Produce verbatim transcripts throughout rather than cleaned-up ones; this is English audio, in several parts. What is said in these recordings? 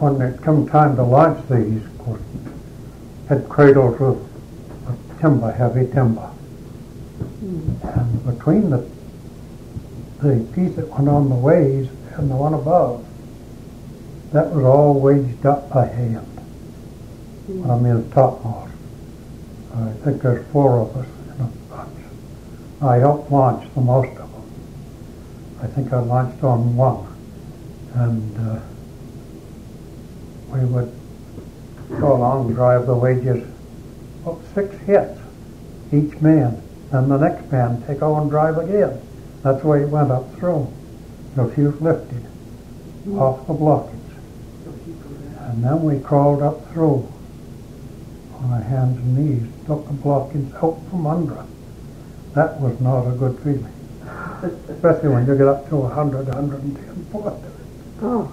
when it come time to launch these, of course, had cradles with, with timber, heavy timber. Mm. And between the the piece that went on the ways and the one above, that was all wedged up by hand. Mm. I mean, the topmost. I think there's four of us in a bunch. I helped launch the most of them. I think I launched on one. And uh, we would go along and drive the wedges up six hits, each man. And the next man take over and drive again. That's the way it went up through. The fuse lifted mm. off the blockage. And then we crawled up through on our hands and knees, took the blockage out from under it. That was not a good feeling. Especially when you get up to one hundred, one hundred ten foot. Oh.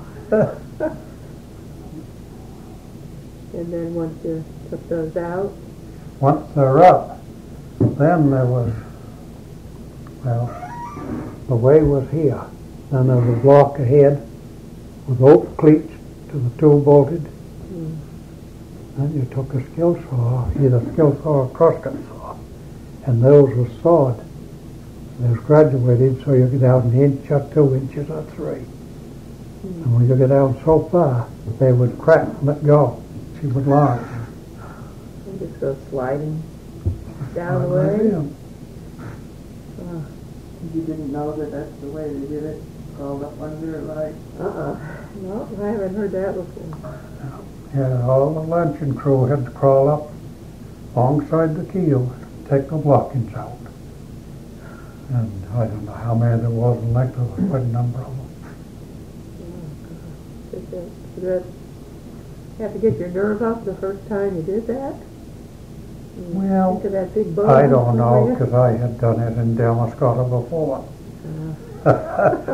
And then once you took those out? Once they're up, then there was, well, the way was here. Then there was a block ahead with oak cleats to the two bolted. Mm. Then you took a skill saw, either skill saw or crosscut saw, and those were sawed. They was graduated so you get out an inch or two inches or three. Mm. And when you get down so far, they would crack and let go. She would launch. And just go sliding down the way? Oh. You didn't know that that's the way they did it? Crawled up under it like? Uh-uh. No, I haven't heard that before. Yeah, all the luncheon crew had to crawl up alongside the keel, take the blockings out. And I don't know how many there was in length, there was quite a number of them. Oh, God. Did that, did that have to get your nerve up the first time you did that? You well, think of that big boat I don't know, because I had done it in Damariscotta before. Uh, uh,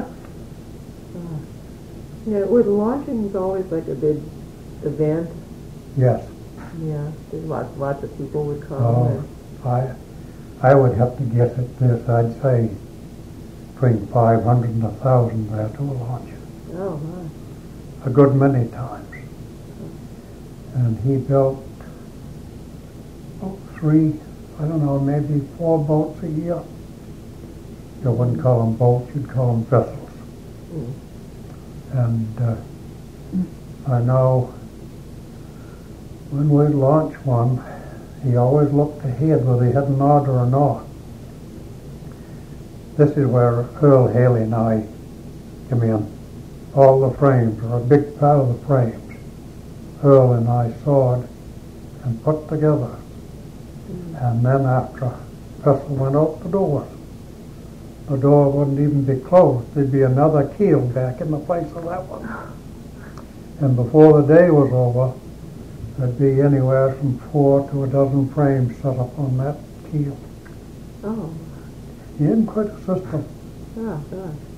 yeah, with launching is always like a big event. Yes. Yeah, there's lots, lots of people would come. Oh, I, I would have to guess at this. I'd say between five hundred and a thousand there to a launch. Oh, my. A good many times. And he built oh, three, I don't know, maybe four boats a year. You wouldn't call them boats, you'd call them vessels. Mm. And uh, I know when we'd launch one, he always looked ahead whether he had an order or not. This is where Earl Haley and I come in. All the frames, or a big part of the frames, Earl and I sawed and put together. Mm. And then after a vessel went out the door, the door wouldn't even be closed. There'd be another keel back in the place of that one. And before the day was over, there'd be anywhere from four to a dozen frames set up on that keel. Oh. He had quite a system. Oh, gosh.